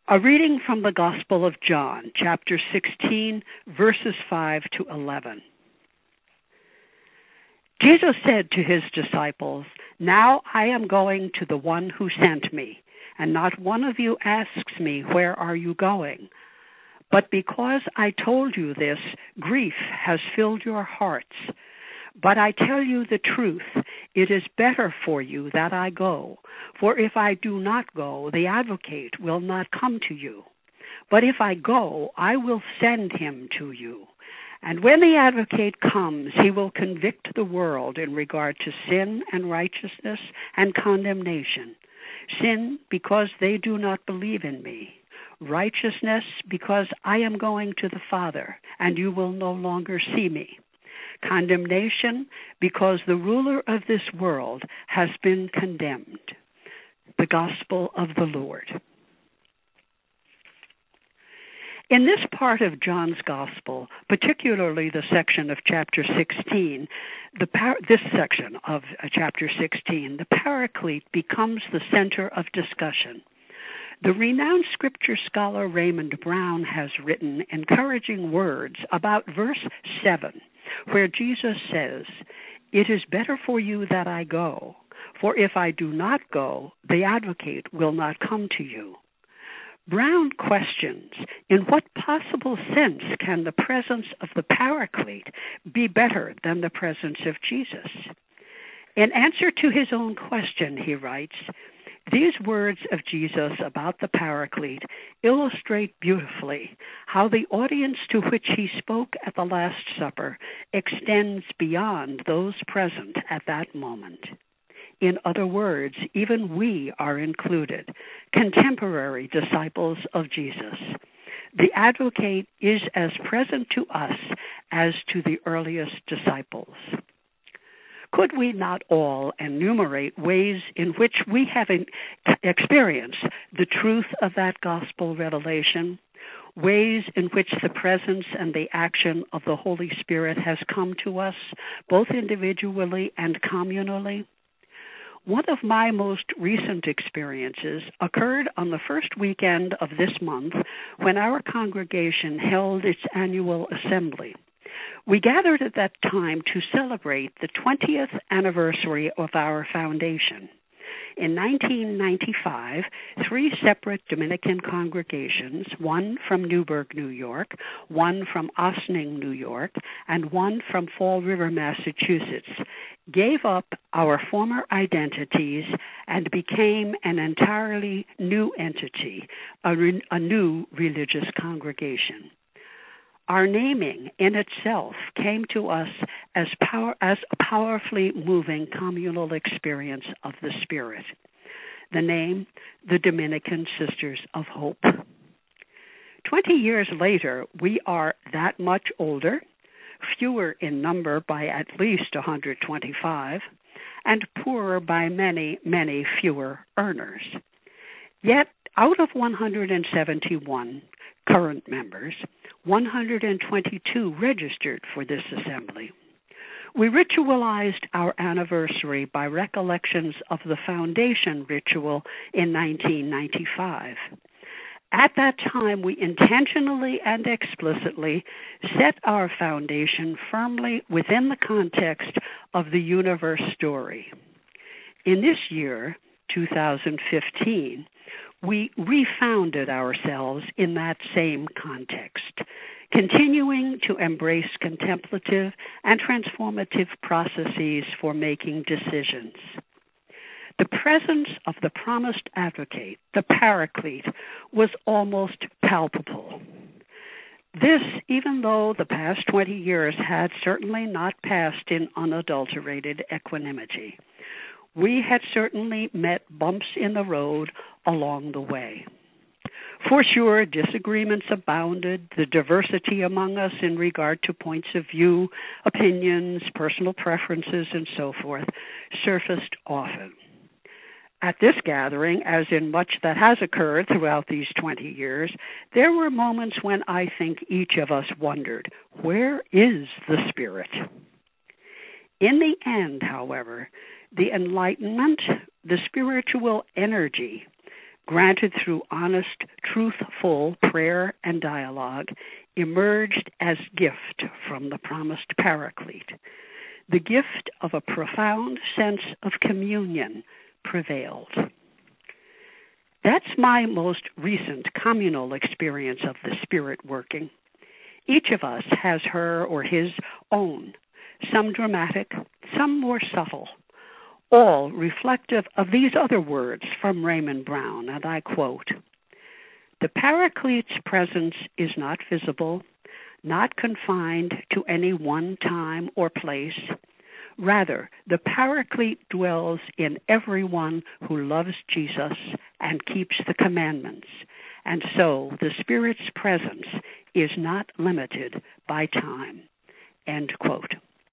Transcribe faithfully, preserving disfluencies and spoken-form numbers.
A reading from the Gospel of John, chapter sixteen, verses five to eleven. Jesus said to his disciples, "Now I am going to the one who sent me, and not one of you asks me, 'Where are you going?' But because I told you this, grief has filled your hearts. But I tell you the truth, it is better for you that I go. For if I do not go, the Advocate will not come to you. But if I go, I will send him to you. And when the Advocate comes, he will convict the world in regard to sin and righteousness and condemnation. Sin, because they do not believe in me. Righteousness, because I am going to the Father, and you will no longer see me. Condemnation, because the ruler of this world has been condemned." The Gospel of the Lord. In this part of John's Gospel, particularly the section of chapter sixteen, the par- this section of uh, chapter sixteen, the Paraclete becomes the center of discussion. The renowned scripture scholar Raymond Brown has written encouraging words about verse seven, where Jesus says, "It is better for you that I go, for if I do not go, the Advocate will not come to you." Brown questions, in what possible sense can the presence of the Paraclete be better than the presence of Jesus? In answer to his own question, he writes, "These words of Jesus about the Paraclete illustrate beautifully how the audience to which he spoke at the Last Supper extends beyond those present at that moment. In other words, even we are included, contemporary disciples of Jesus. The Advocate is as present to us as to the earliest disciples." Could we not all enumerate ways in which we have experienced the truth of that gospel revelation, ways in which the presence and the action of the Holy Spirit has come to us, both individually and communally? One of my most recent experiences occurred on the first weekend of this month when our congregation held its annual assembly. We gathered at that time to celebrate the twentieth anniversary of our foundation. In nineteen ninety-five, three separate Dominican congregations, one from Newburgh, New York, one from Ossining, New York, and one from Fall River, Massachusetts, gave up our former identities and became an entirely new entity, a, re- a new religious congregation. Our naming in itself came to us as power, as a powerfully moving communal experience of the Spirit. The name, the Dominican Sisters of Hope. Twenty years later, we are that much older, fewer in number by at least one hundred twenty-five, and poorer by many, many fewer earners. Yet, out of one hundred seventy-one current members, one hundred twenty-two registered for this assembly. We ritualized our anniversary by recollections of the foundation ritual in nineteen ninety-five. At that time, we intentionally and explicitly set our foundation firmly within the context of the universe story. In this year, two thousand fifteen, we refounded ourselves in that same context, continuing to embrace contemplative and transformative processes for making decisions. The presence of the promised Advocate, the Paraclete, was almost palpable. This, even though the past twenty years had certainly not passed in unadulterated equanimity. We had certainly met bumps in the road along the way. For sure, disagreements abounded. The diversity among us in regard to points of view, opinions, personal preferences, and so forth surfaced often. At this gathering, as in much that has occurred throughout these twenty years, there were moments when I think each of us wondered, where is the Spirit? In the end, however, the enlightenment, the spiritual energy, granted through honest, truthful prayer and dialogue, emerged as gift from the promised Paraclete. The gift of a profound sense of communion prevailed. That's my most recent communal experience of the Spirit working. Each of us has her or his own, some dramatic, some more subtle, all reflective of these other words from Raymond Brown, and I quote, "The Paraclete's presence is not visible, not confined to any one time or place. Rather, the Paraclete dwells in everyone who loves Jesus and keeps the commandments, and so the Spirit's presence is not limited by time." End quote.